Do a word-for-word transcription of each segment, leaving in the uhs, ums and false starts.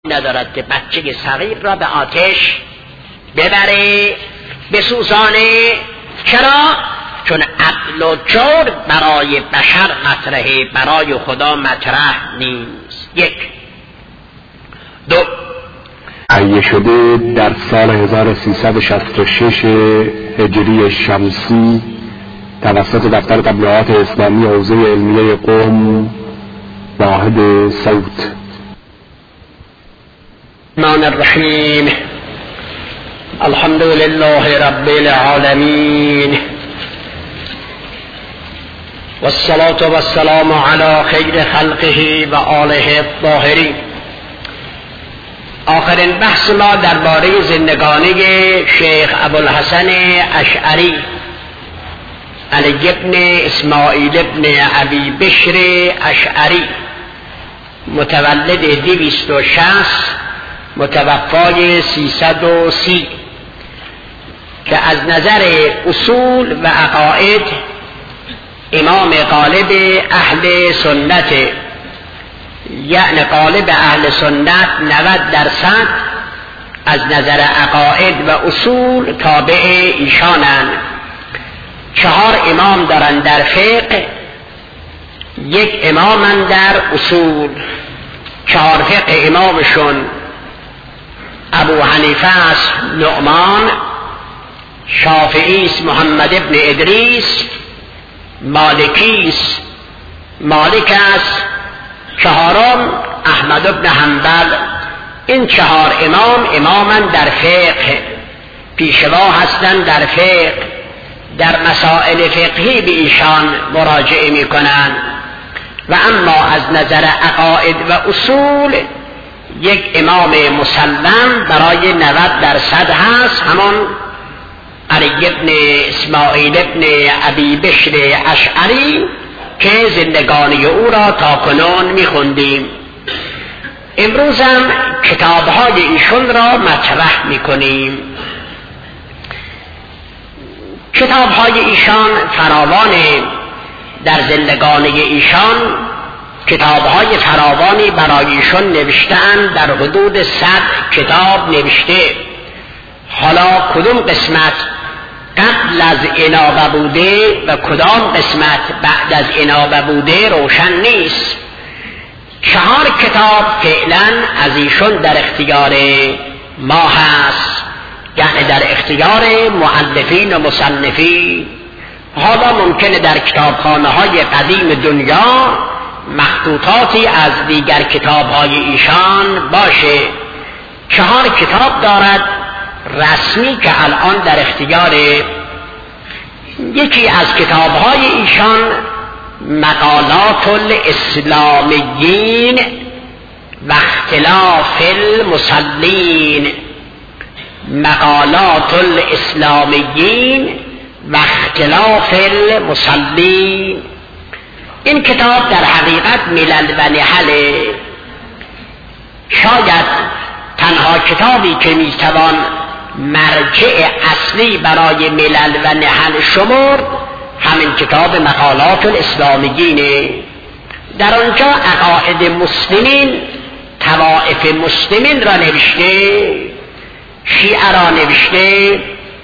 ندارد که بچه صغیر را به آتش ببره بسوزانه. چرا؟ چون عدل و جور برای بشر مطرحه، برای خدا مطرح نیست. یک. دو، تهیه شده در سال هزار و سیصد و شصت و شش هجری شمسی توسط دفتر تبلیغات اسلامی حوزه علمیه قم واحد صوت. الرحمن الرحیم. الحمد لله رب العالمین والصلاة والسلام على خیر خلقه و آله الطاهرین. آخرین بحث ما درباره زندگانی شیخ ابوالحسن اشعری علی ابن اسماعیل ابن ابی بشر اشعری متولد دویست و شصت متوفای سیصد و سی که از نظر اصول و عقاید امام غالب اهل سنت، یعنی غالب اهل سنت نود درصد از نظر عقاید و اصول تابع ایشانند. چهار امام دارند در فقه، یک امامند در اصول. چهار فقه امامشون ابو حنیفه است نعمان، شافعی است محمد ابن ادریس، مالکی است مالک است، چهارم احمد ابن حنبل. این چهار امام امامن در فقه، پیشوا هستند در فقه، در مسائل فقهی به ایشان مراجعه می کنند. و اما از نظر عقاید و اصول یک امام مسلم برای نود درصد هست، همون علی ابن اسماعیل ابن ابی بشر اشعری که زندگانی او را تا کنون میخوندیم. امروز هم کتابهای ایشون را مطرح میکنیم. کتابهای ایشان فراوانه، در زندگانی ایشان کتابهای فراوانی برای ایشون نوشتن، در حدود صد کتاب نوشته. حالا کدام قسمت قبل از انابه بوده و کدام قسمت بعد از انابه بوده روشن نیست. چهار کتاب فعلا از ایشون در اختیار ما هست، یعنی در اختیار مؤلفین و مصنفین. حالا ممکنه در کتابخانه های قدیم دنیا مخطوطاتی از دیگر کتاب های ایشان باشه. چهار کتاب دارد رسمی که الان در اختیار. یکی از کتاب های ایشان مقالات الاسلامیین و اختلاف المصلین، مقالات الاسلامیین و اختلاف المصلین. این کتاب در حقیقت ملل و نحل، شاید تنها کتابی که میتوان مرجع اصلی برای ملل و نحل شمرد همین کتاب مقالات الاسلامیینه. در آنجا عقاید مسلمین، طوائف مسلمین را نوشته، شیعه را نوشته،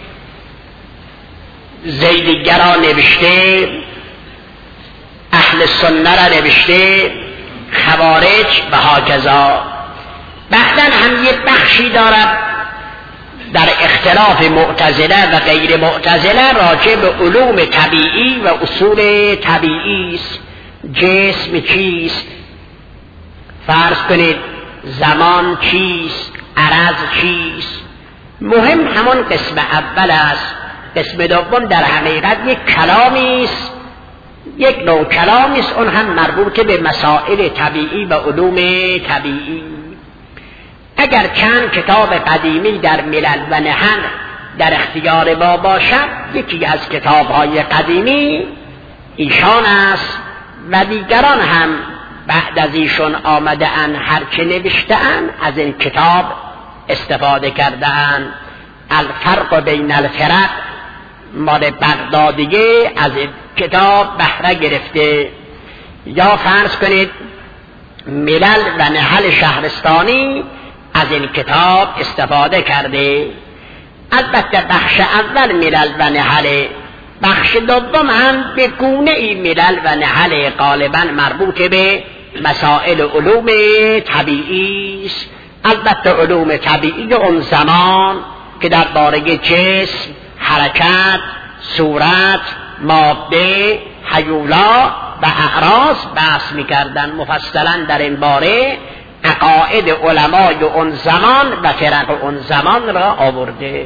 زیدیه را نوشته، اهل سنت را نوشته، خوارج و هاکذا. بعدن هم یک بخشی دارد در اختلاف معتزله و غیر معتزله راجع به علوم طبیعی و اصول طبیعی است. جسم چیست؟ فرض کنید زمان چیست؟ عرض چیست؟ مهم همون قسم اول است. قسم دوم در حقیقت یک کلامی است، یک نوع کلامی است، اون هم مربوط به مسائل طبیعی و علوم طبیعی. اگر چند کتاب قدیمی در ملل و نحل در اختیار ما باشد، یکی از کتاب‌های قدیمی ایشان است و دیگران هم بعد از ایشون آمده اند، هرچه نوشته اند از این کتاب استفاده کرده اند. الفرق بین الفرق مال بغدادیه از این کتاب بهره گرفته. یا فرض کنید ملل و نحل شهرستانی از این کتاب استفاده کرده. البته بخش اول ملل و نحل، بخش دوم هم به گونه ای ملل و نحل غالبا مربوط به مسائل علوم طبیعی است. البته علوم طبیعی اون زمان که درباره جسم، حرکت، صورت، ماده، هیولا و اعراض بحث می‌کردند. مفصلا در این باره عقاید علمای اون زمان و فرق اون زمان را آورده.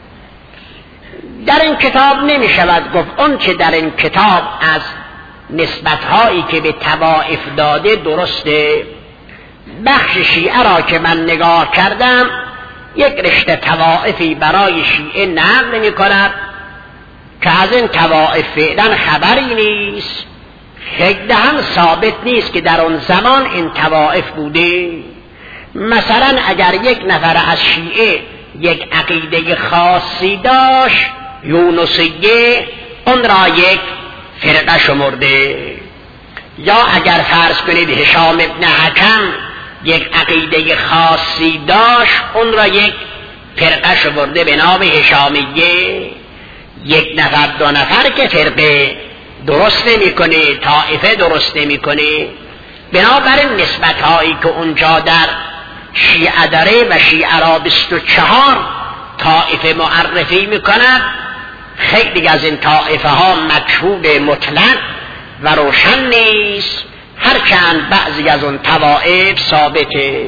در این کتاب نمی شود گفت اون که در این کتاب از نسبت‌هایی که به طوائف داده درسته. بخش شیعه را که من نگاه کردم یک رشته طوائفی برای شیعه نقل می کند که از این طوائف فعلا خبری نیست، خیلی هم ثابت نیست که در اون زمان این طوائف بوده. مثلا اگر یک نفر از شیعه یک عقیده خاصی داشت، یونسیه، اون را یک فرقه شمرده. یا اگر فرض کنید هشام ابن حکم یک عقیده خاصی داشت، اون را یک فرقه شمرده به نام هشامیه. یک نفر دو نفر که فرقه درست نمی کنه، طائفه درست نمی کنه. بنابراین نسبت هایی که اونجا در شیعه داره و شیعه را بیست و چهار طائفه معرفی می کند، خیلی از این طائفه ها مجهول مطلق و روشن نیست، هرچند بعضی از اون طوائف ثابته.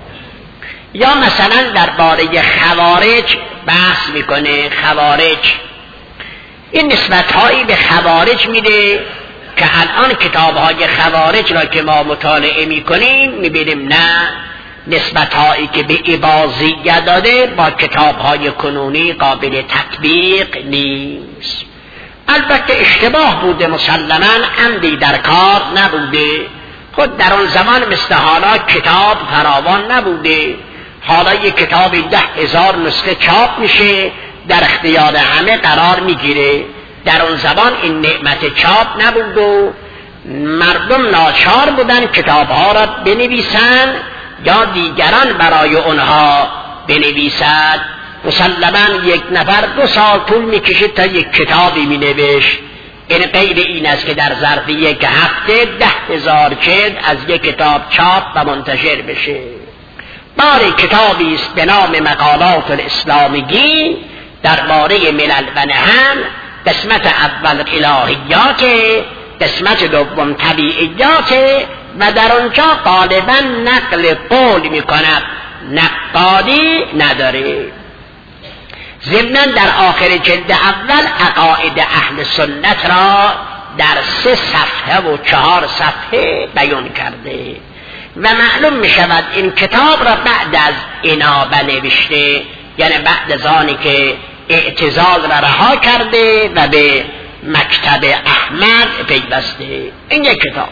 یا مثلا درباره خوارج بحث میکنه. خوارج این نسبت هایی به خوارج میده که الان کتاب های خوارج را که ما مطالعه میکنیم میبینیم نه، نسبت هایی که به اباضیه داده با کتاب های کنونی قابل تطبیق نیست. البته اشتباه بوده، مسلماً عمدی در کار نبوده. خود در اون زمان مثل حالا کتاب فراوان نبوده. حالا یک کتابی ده هزار نسخه چاپ میشه، در اختیار همه قرار میگیره. در اون زمان این نعمت چاپ نبود و مردم ناچار بودن کتاب ها را بنویسن یا دیگران برای اونها بنویسد. مسلماً یک نفر دو سال طول میکشید تا یک کتابی مینوشت. این غیر این است که در ظرف یک هفته ده هزار جلد از یک کتاب چاپ و منتشر بشه. باری کتابی است به نام مقالات الاسلامیین درباره ملل و نحل. قسمت اول الهیات، قسمت دوم طبیعیات و در اونجا غالبا نقل قول میکند، نقادی نداره. ضمناً در آخر جلد اول عقاید اهل سنت را در سه صفحه و چهار صفحه بیان کرده و معلوم می شود این کتاب را بعد از اینا بنوشته، یعنی بعد از آنی که اعتزال را رها کرده و به مکتب احمد پیوسته. این یک کتاب.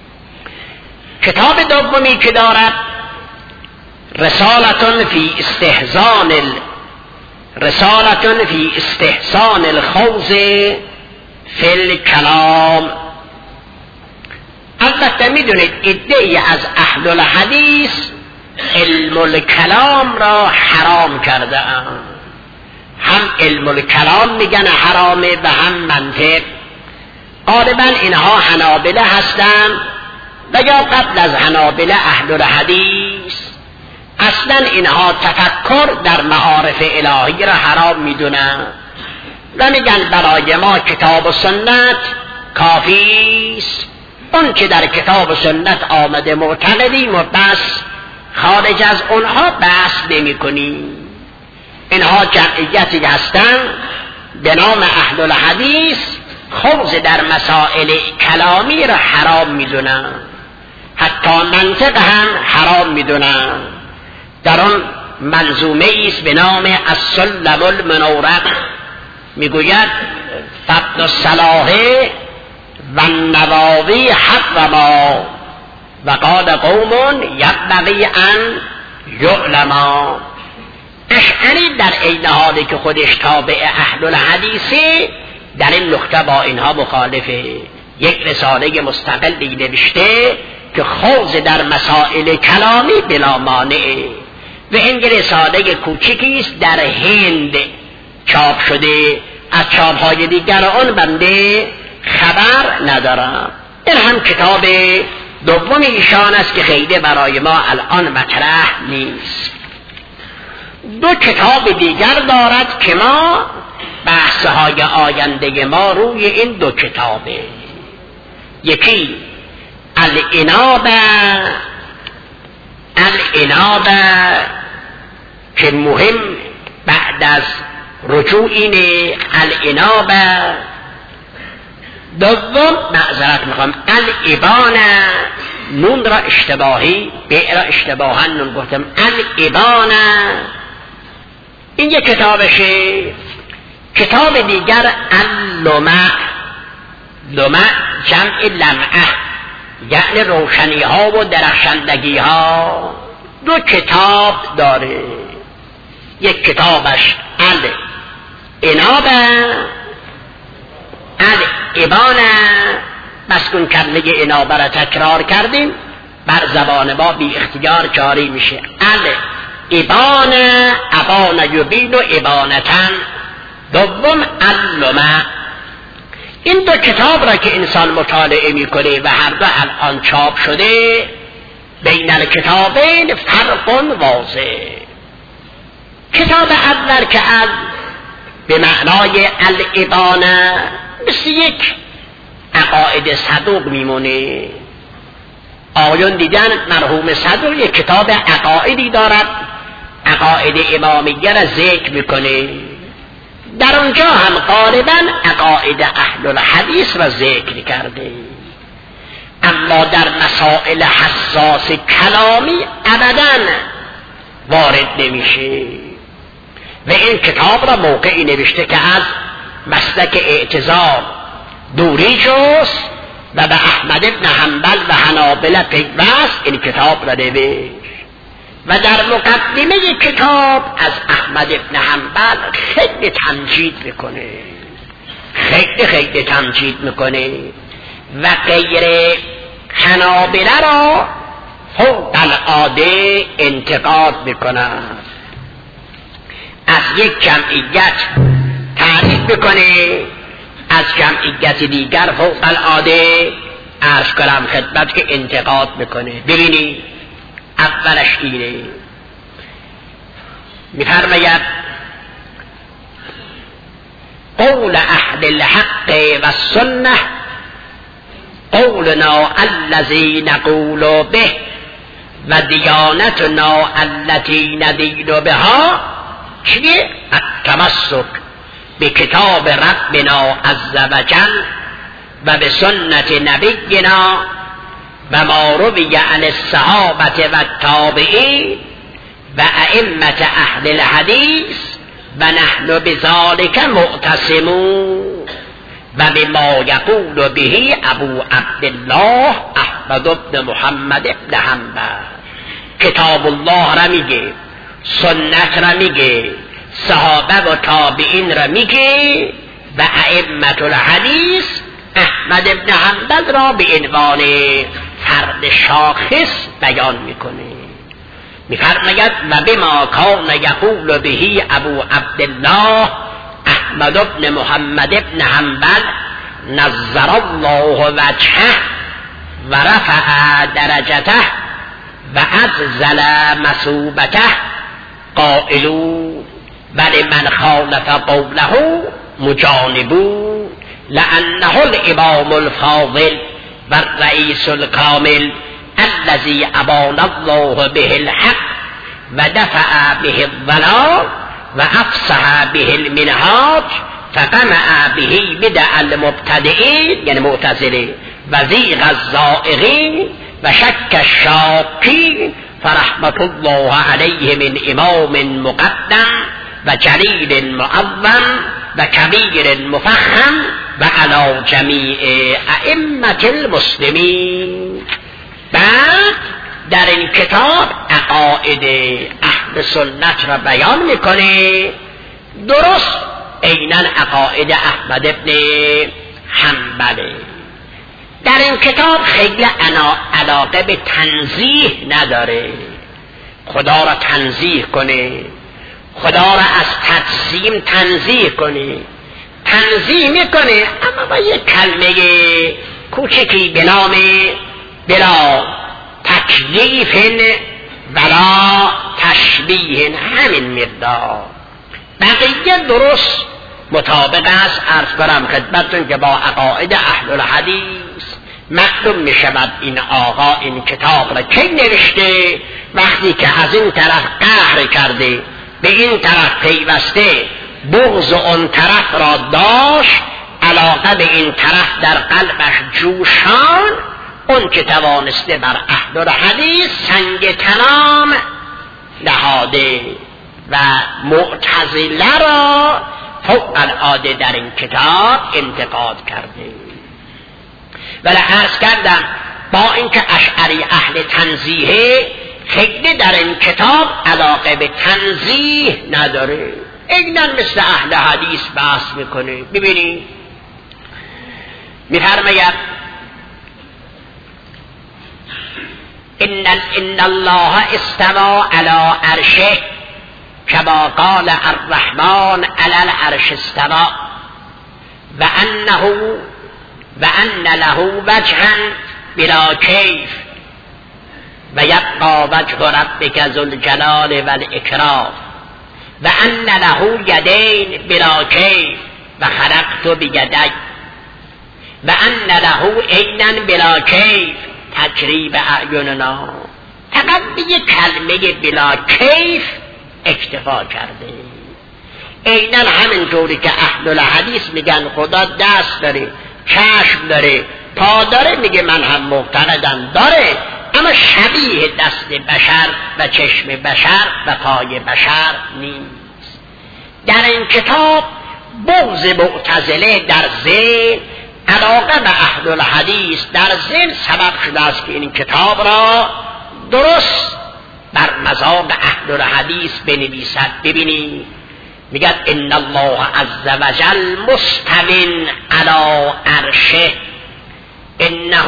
کتاب دومی که دارد رسالتون فی استحسان ال رسالتون فی استحسان الخوض فی الکلام. البته میدونید عده‌ای از اهل الحدیث علم الکلام را حرام کرده اند. هم علم الکلام میگن حرامه و هم منطق. غالبا اینها حنابله هستند و یا قبل از حنابله اهل الحدیث. اصلا اینها تفکر در معارف الهی را حرام میدونن و میگن برای ما کتاب و سنت کافی است. اون که در کتاب و سنت آمده معتقدیم و بس، خارج از اونها بحث نمی کنیم. اینها جمعیتی هستن به نام اهل الحدیث، خوض در مسائل کلامی را حرام میدونن، حتی منطق هم حرام میدونن. در آن منظومه ایست به نام السلم المنورق میگوید فقد الصلاح و النواوی حرما و قال قوم یبغی ان یعلما. اشعری در این حالی که خودش تابع اهل الحدیثه در این نقطه با اینها مخالفه. یک رساله مستقلی نوشته که خوض در مسائل کلامی بلا مانعه و و این رساله کوچکی است در هند چاپ شده، از چاپ‌های دیگر آن بنده خبر ندارم. این هم کتاب دوم ایشان است که خیلی برای ما الان مطرح نیست. دو کتاب دیگر دارد که ما بحث‌های آینده ما روی این دو کتابه. یکی الانابه الانابه که مهم بعد از رجوع اینه، الانابه. دوم معذرت میخوام الابانه، نون را اشتباهی به را اشتباها نون گفتم، الابانه این یک کتابشه. کتاب دیگر اللمع، لمع جمع لمعه یعنی روشنی ها و درخشندگی ها. دو کتاب داره، یک کتابش الانابه الابانه، بس کن کلمه انابه را تکرار کردیم بر زبان ما بی اختیار جاری میشه. الابانه ابانه یبین و ابانتن. دوم اللمع. این دو کتاب را که انسان مطالعه میکنه و هر دو الان چاپ شده، بین الکتابین فرق واضح. کتاب اول که از به معنای الابانه مثل یک عقاید صدوق میمونه. آقایون دیدن مرحوم صدوق یک کتاب عقایدی دارد، عقاید امامیه را ذکر میکنه. در اونجا هم غالبا عقاید اهل الحدیث را ذکر کرده، اما در مسائل حساس کلامی ابدا وارد نمیشه. و این کتاب را موقعی نوشته که از مسلک اعتزال دوری جست و به احمد ابن حنبل و حنابلة پیوست این کتاب را نوشت. و در مقدمه کتاب از احمد ابن حنبل خیلی تمجید میکنه، خیلی خیلی تمجید میکنه و غیر حنابلة را فوق العاده انتقاد میکنه. از یک جمعیت تعریف میکنه، از جمعیت دیگر فوق العاده عرض کنم خدمت که انتقاد میکنه. ببینید اولش اینه، میفرماید قول اهل الحق و السنه قولنا الذی نقول به و دیانتنا التي ندین بها. چیه؟ التمسک به کتاب ربنا عز وجل و به سنت نبینا و ما روی عن الصحابه و التابعین و ائمه اهل الحدیث و نحن بذلك معتصمون و بما یقول به ابو عبدالله احمد بن محمد بن حنبل. کتاب الله را میگه، سنت را میگه، صحابه و تابعین را میگه و ائمه الحدیث احمد بن حنبل را به عنوان فرد شاخص بیان میکنه. میفرماید و بما کان یقول به ابو عبدالله احمد بن محمد بن حنبل نظر الله وجهه و رفع درجته و ازل مثوبته قائلون ولمن خالف قوله مجانبون لأنه الامام الفاضل و الرئیس الکامل الذي ابان الله به الحق و دفع به الضلال و افصح به المنهاج فقمع به بدع المبتدئین یعنی معتزله و زیغ الزائغین و شک الشاکین فرحمت الله علیه من امام مقدم و جلیل معظم و کبیر مفخم و علی جمیع ائمه المسلمین. بعد در این کتاب عقاید اهل سنت را بیان میکنه، درست عیناً عقاید احمد ابن حنبل. در این کتاب خیلی علاقه به تنزیه نداره، خدا را تنزیه کنه، خدا را از تجسیم تنزیه کنه، تنزیه میکنه اما با یک کلمه کوچکی به نام بلا تکلیف ولا تشبیه، همین مقدار. بقیه درست مطابق است. عرض کنم خدمتتون که با عقاید اهل الحدیث معلوم می شود این آقا این کتاب را کی نوشته، وقتی که از این طرف قهر کرده به این طرف پیوسته بغض اون طرف را داشت، علاقه به این طرف در قلبش جوشان، اون که توانسته بر اهل الحدیث سنگ تمام نهاده و معتزله را فوق العاده در این کتاب انتقاد کرده. ولی عرض کردم با اینکه اشعری اهل تنزیه، خیلی در این کتاب علاقه به تنزیه نداره، اینا مثل اهل حدیث بحث میکنه. ببینید میفرماید ان ان الله استوى على عرشه كما قال الرحمن على العرش استوى و انه و ان له وجها بلا کیف و یبقى وجه ربک ذو الجلال والاکرام و ان له یدین بلا کیف و خلقت بیدی و ان له عینا بلا کیف تجری باعیننا. فقط به یک کلمه بلا کیف اکتفا کرده. عینا همین جوری که اهل الحدیث میگن خدا دست داره، چشم داره، پا داره، میگه من هم معتقدم داره، اما شبیه دست بشر و چشم بشر و پای بشر نیست. در این کتاب بغض معتزله در ذهن، علاقه به اهل الحدیث در ذهن سبب شده است که این کتاب را درست بر مذاق اهل الحدیث بنویسد. ببینید میگه ان الله عز وجل مستو علی عرشه انه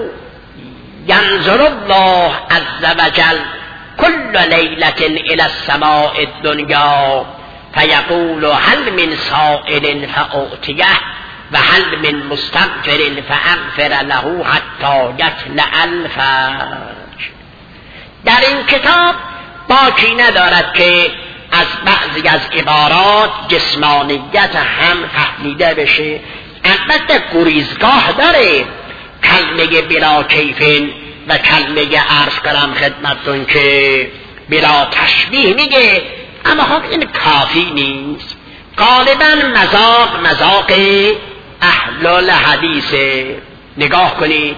ینظر الله عز وجل كل لیلة الى السماء الدنیا فیقول هل من سائل فاعطیه و هل من مستغفر فاغفر له حتی یطلع الفجر. در این کتاب باکی ندارد که از بعضی از عبارات جسمانیت هم فهمیده بشه. البته گریزگاه داره، کلمه بلا کیفین و کلمه عرض کنم خدمتتون که بلا تشبیه میگه، اما خب این کافی نیست. غالبا مذاق مذاق اهل الحدیث. نگاه کنید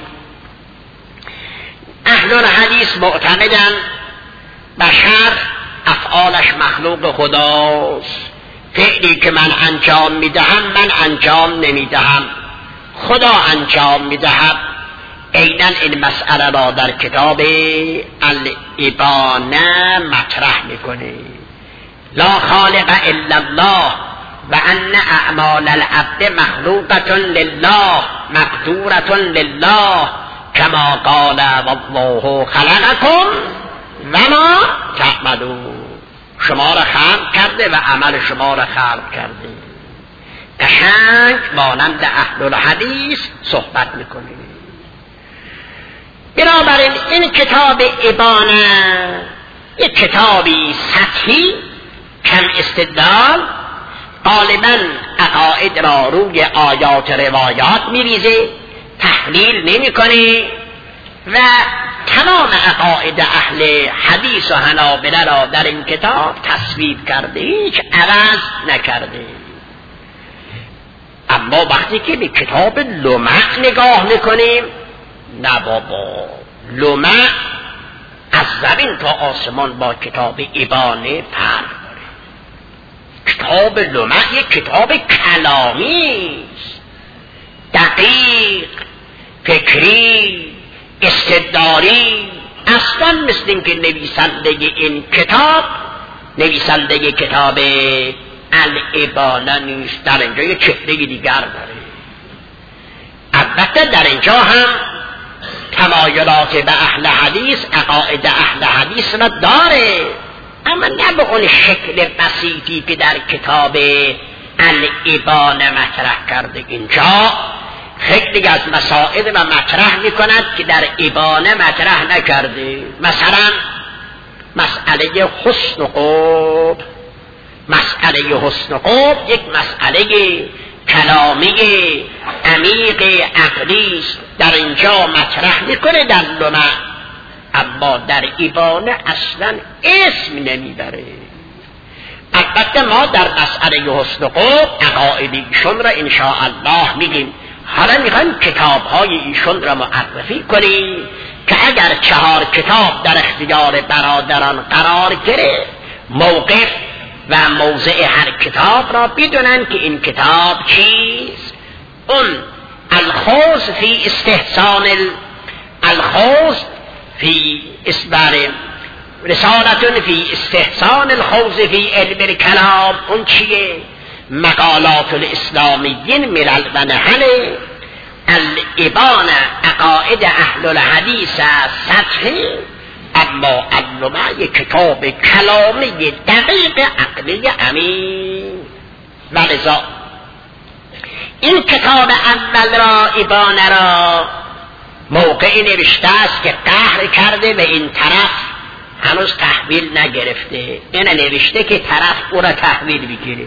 اهل الحدیث معتقدن بشر افعالش مخلوق خداست، فعلی که من انجام میدهم من انجام نمیدهم، خدا انجام میدهد. عیناً این مسئله را در کتاب الابانه مطرح میکنه. لا خالق الا الله و ان اعمال العبد مخلوقة لله مقدورة لله کما قال والله خلقکم و ما تعملون. شما را خلق کرده و عمل شما را خلق کرده. قشنگ مانند اهل الحدیث صحبت میکنه. بنابراین این کتاب ابانه یک کتابی سطحی کم استدلال، غالبا عقاید را روی آیات روایات میریزه، تحلیل نمیکنه و تمام عقاید اهل حدیث و حنابلة را در این کتاب تصویب کرده، هیچ عوض نکرده. اما وقتی که به کتاب لمع نگاه میکنیم، نه بابا، لمع از زمین تا آسمان با کتاب ابانه فرق داره. کتاب لمع یک کتاب کلامی است، دقیق، فکری، استدلالی، اصلا مثل این که نویسنده این کتاب نویسنده کتاب الابانه نیست. در اینجا یک چهره دیگر داره. البته در اینجا هم تمایلات به اهل حدیث، عقاید اهل حدیث را داره، اما نه به اون شکل بسیطی که در کتاب الابانه مطرح کرده. اینجا خیلی از مسائل را مطرح میکند که در ابانه مطرح نکرده. مثلا مسئله حسن و قبح. مسئله حسن و قبح یک مسئله کلامی عمیق عقلی است، در اینجا مطرح میکنه در لمع، اما در ابانه اصلا اسم نمیبره. البته ما در مسئله حسن و قبح عقاید ایشون را انشاءالله میگیم. حالا میخوایم کتاب های ایشون را معرفی کنیم که اگر چهار کتاب در اختیار برادران قرار گرفت، موقف و موضع هر کتاب را بدونن که این کتاب چیست. اون الخوض فی استحسان الخوض فی اسبار رسالتون فی استحسان الخوض فی علم الکلام، اون چیه؟ مقالات الاسلامیین ملل و نحل الابانه عقاید اهل الحدیث سطحی، اما اللمع یک کتاب کلامی دقیق عقلی عمیق. ولذا این کتاب اول را ابانه را موقعی نوشته است که قهر کرده و این طرف هنوز تحویل نگرفته. این نوشته که طرف او را تحویل بگیره.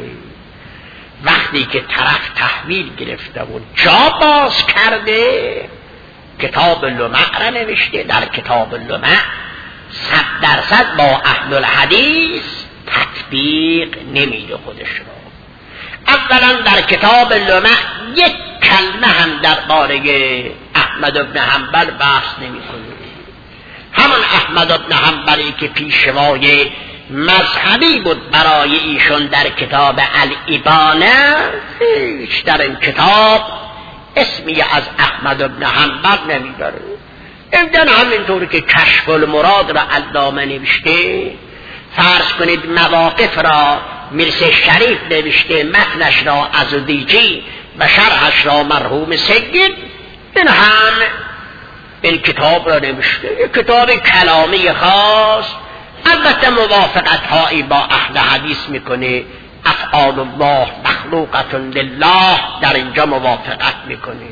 وقتی که طرف تحویل گرفته و جا باز کرده، کتاب لمع را نوشته. در کتاب لمع صد درصد با اهل الحدیث تطبیق نمیده خودش را. اولا در کتاب لمع یک کلمه هم درباره احمد بن حنبل بحث نمیکنه. همان احمد بن حنبلی که پیشوای مذهبی بود برای ایشون در کتاب الابانه، هیچ در این کتاب اسمی از احمد بن حنبل نمیداره. اینجا همینطور که کشف المراد را علامه نوشته، فرض کنید مواقف را مرسی شریف نوشته، متنش را عزدیجی و شرحش را مرحوم سید، این هم این کتاب را نوشته. یک کتاب کلامی خاص، البته موافقت هایی با اهل حدیث میکنه. افعال الله مخلوقة لله در اینجا موافقت میکنه.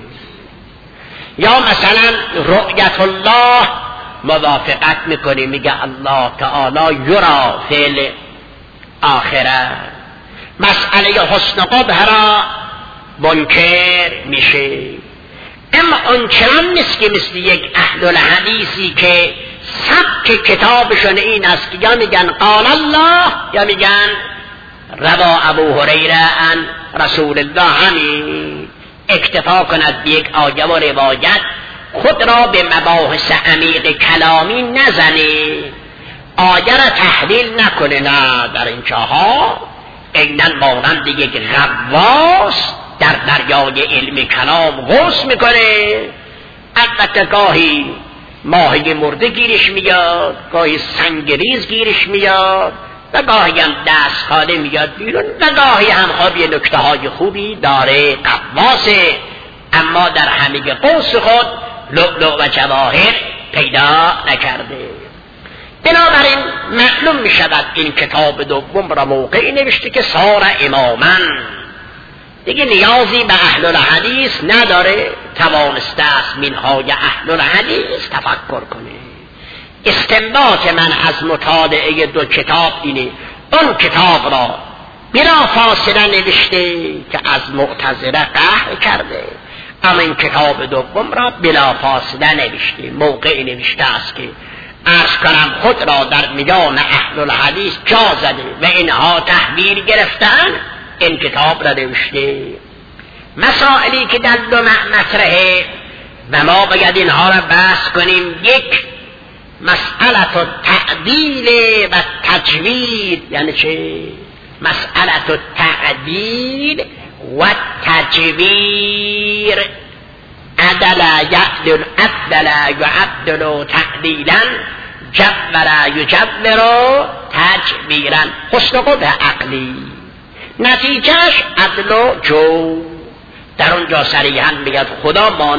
یا مثلا رؤیت الله موافقت میکنه، میگه الله تعالی یرا فی الاخره. مسئله حسن قبح را منکر میشه. اما آنچنان نیست که مثل یک اهل الحدیثی که سبک کتابشون این است که یا میگن قال الله یا میگن روا ابو هریره عن رسول الله، همین اکتفا کند به یک آیه و روایت، خود را به مباحث عمیق کلامی نزنه، آیه را تحلیل نکنه. نه، در این جاها اینن مانند یک غواص در دریای علم کلام غوص میکنه. البته گاهی ماهی مرده گیرش میاد، گاهی سنگریز گیرش میاد و گاهی هم دست خالی میاد بیرون و گاهی هم خب یه نکته های خوبی داره، قواسه، اما در همه قوس خود لؤلؤ و جواهر پیدا نکرده. بنابراین معلوم میشود این کتاب دوم را موقعی نوشته که سار اماماً، دیگه نیازی به اهل الحدیث نداره، توانسته است منهای اهل الحدیث تفکر کنه. استنباط من از مطالعه دو کتاب اینه، اون کتاب را بلا فاصله نوشته که از معتزله قهر کرده، اما این کتاب دوم را بلا فاصله نوشته، موقعی نوشته است که عرض کنم خود را در میان اهل الحدیث جا زده و اینها تحویل گرفتن، این کتاب را نوشته. مسائلی که در لمع مطرحه و ما باید اینها را بحث کنیم. یک، مسئله التعدیل و تجوید، یعنی چه؟ مسئله التعدیل و تجویر. عدل یعدل، عدل یعدل تعدیلا، جبر یجبر تجبیرا. حسن قبح عقلی، نتیجهش عدل و جو. در اونجا صریحاً میگه خدا